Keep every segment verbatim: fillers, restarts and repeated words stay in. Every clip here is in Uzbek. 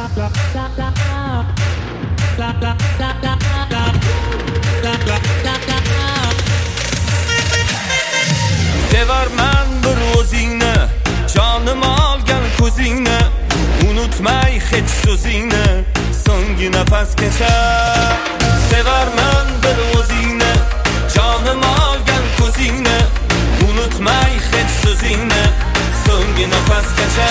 Sevarman bir o'zingni, jonim olgan ko'zingni, unutmay hech so'zingni, so'nggi nafasgacha. Sevarman bir o'zingni, jonim olgan ko'zingni, unutmay hech so'zingni, so'nggi nafasgacha.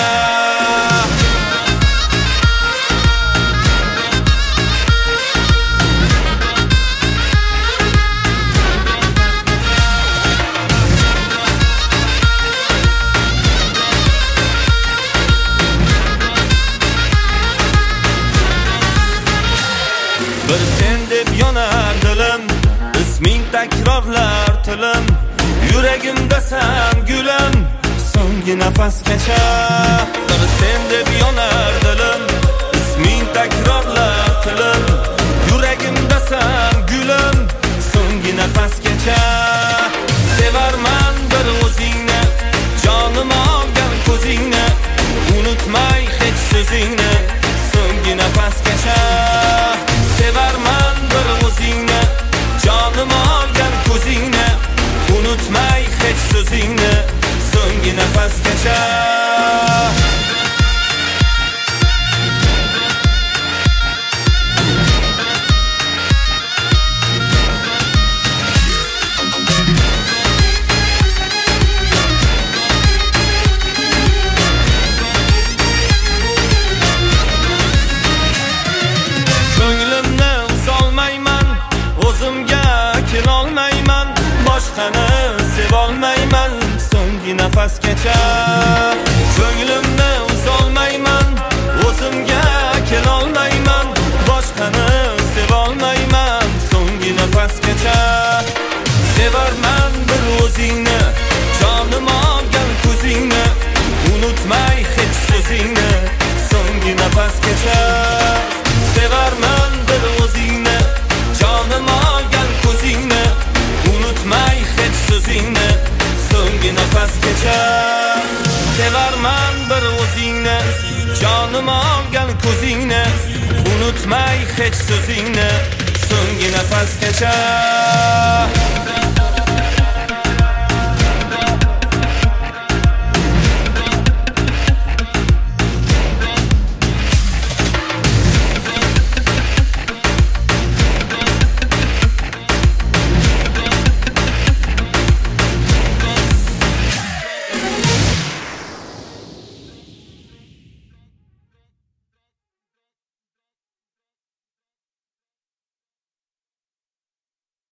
Bir sen deb yonar dilim, isming takrorlar tilim, yuragimdasan gulim, so'nggi nafasgacha. Bir sen deb yonar dilim, isming takrorlar tilim, yuragimdasan gulim, so'nggi nafasgacha. Sevarman bir o'zingni, jonim olgan ko'zingni, unutmay hech so'zingni, so'nggi nafasgacha. Sevarman bir o'zingni, jonim olgan ko'zingni, unutmay hech so'zingni, so'nggi nafasgacha. Boshqani sevolmayman, so'nggi nafasgacha. Ko'nglimni uzolmayman, o'zimga kelolmayman, boshqani sevolmayman, so'nggi nafasgacha. Sevarman bir o'zingni, jonim olgan ko'zingni, unutmay hech so'zingni, so'nggi nafasgacha. Sevarman bir o'zingni, jonim olgan ko'zingni, unutmay hech so'zingni, so'nggi nafasgacha. Sevarman bir o'zingni, jonim olgan ko'zingni, unutmay hech so'zingni, so'nggi nafasgacha.